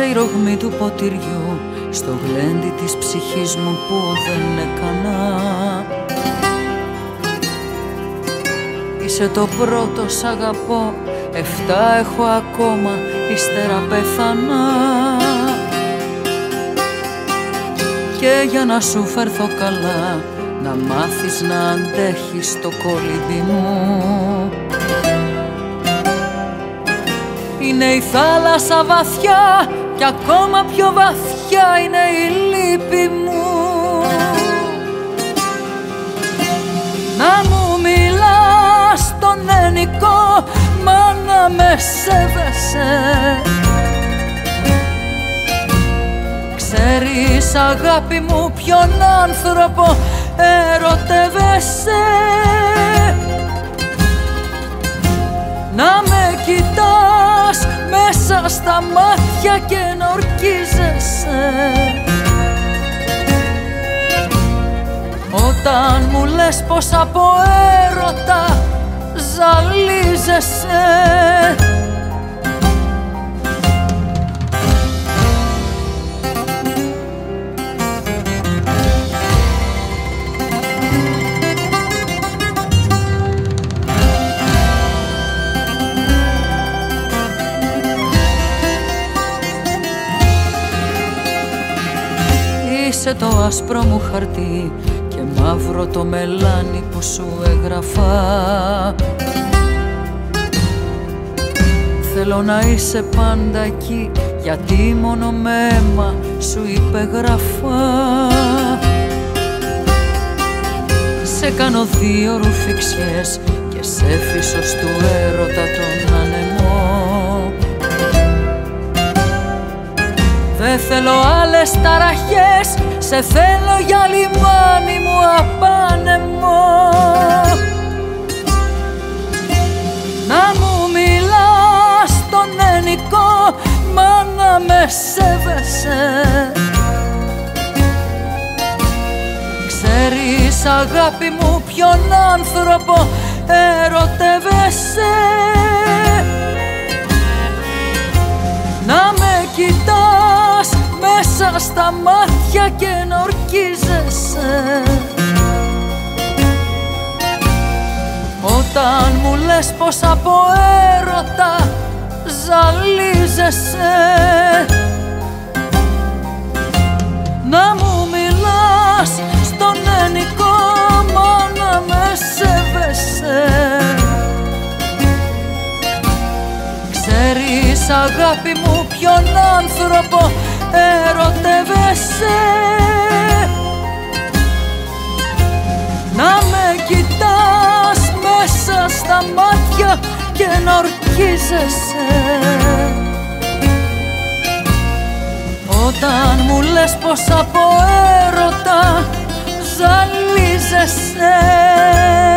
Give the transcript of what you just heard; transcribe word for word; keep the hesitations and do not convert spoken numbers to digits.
η ρογμή του ποτηριού στο γλέντι της ψυχής μου που δεν έκανα. Είσαι το πρώτο, σ' αγαπώ, εφτά έχω ακόμα, ύστερα πέθανα. Και για να σου φέρθω καλά, να μάθεις να αντέχεις το κολύμπι μου. Είναι η θάλασσα βαθιά κι ακόμα πιο βαθιά είναι η λύπη μου. Να μου μιλάς στον ενικό, μα να με σέβεσαι. Ξέρεις αγάπη μου ποιον άνθρωπο ερωτεύεσαι. Να με κοιτάς μέσα στα μάτια και να ορκίζεσαι. Όταν μου λες πως από έρωτα ζαλίζεσαι. Είσαι το άσπρο μου χαρτί και μαύρο το μελάνι που σου έγραφα. Θέλω να είσαι πάντα εκεί, γιατί μόνο με αίμα σου υπεγραφά. Σε κάνω δύο ρουφιξιές και σε φύσω του έρωτα τον ανεμό. Δεν θέλω άλλες ταραχές, σε θέλω για λιμάνι μου απάνεμο. Να μου μιλάς στον ενικό, μα να με σέβεσαι. Ξέρεις αγάπη μου ποιον άνθρωπο ερωτεύεσαι. Να με κοιτάς μέσα στα μάτια και να ορκίζεσαι. Όταν μου λες πως από έρωτα ζαλίζεσαι. Να μου μιλάς στον ενικό, μα να με σέβεσαι. Ξέρεις αγάπη μου ποιον άνθρωπο ερωτεύεσαι. Να με κοιτάς μέσα στα μάτια και να ορκίζεσαι. Όταν μου λες πως από έρωτα ζαλίζεσαι.